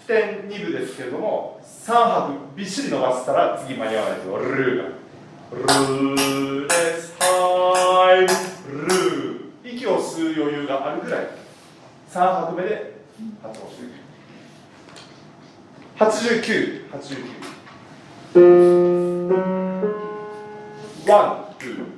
普天2部ですけれども、3拍びっしり伸ばしたら次間に合わないですよ。ルーがルーレスハイムルー、息を吸う余裕があるぐらい3拍目で発音していく。89、ワン、ツー、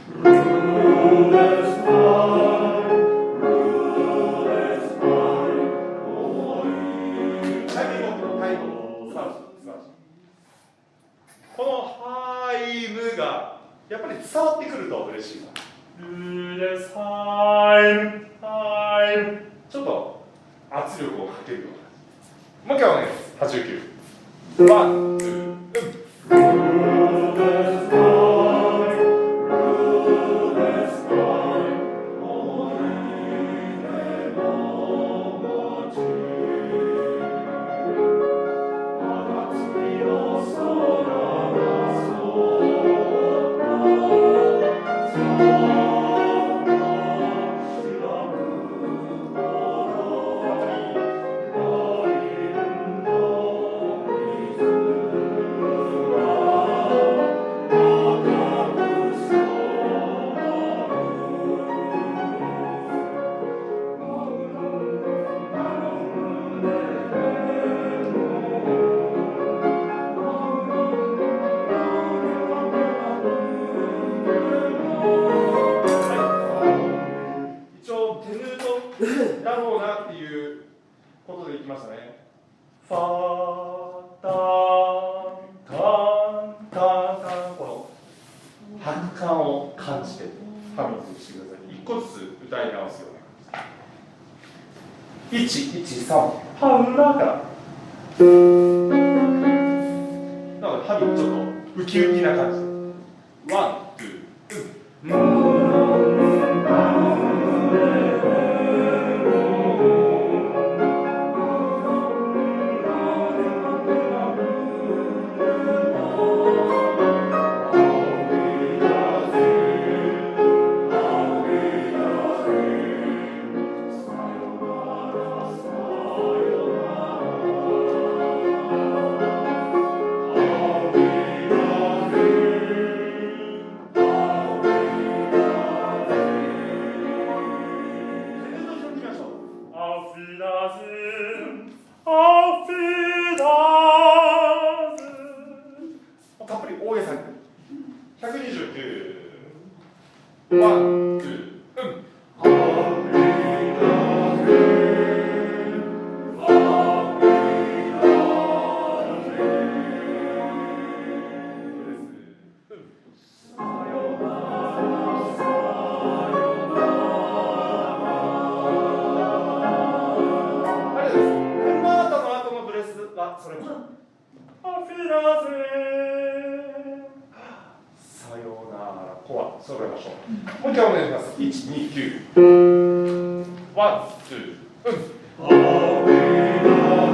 このハイムがやっぱり伝わってくると嬉しいな。ルレスハイム、ハイム、ちょっと圧力をかけるような。もう一回お願いします。89、ワン、ツー、だろうなっていうことでいきましたね。ファタンタンタンタン、この拍感を感じてハミングしてください。一個ずつ歌い直すような感じ。1、1、3、パンラガ。なのでハミングちょっとウキウキな感じで。ワン、ツー、たっぷり大げさに。129、ワン、ツー、それもアフィラゼさようならコア揃えましょう。もう一回お願いします。1、2、9、ワン、ツー、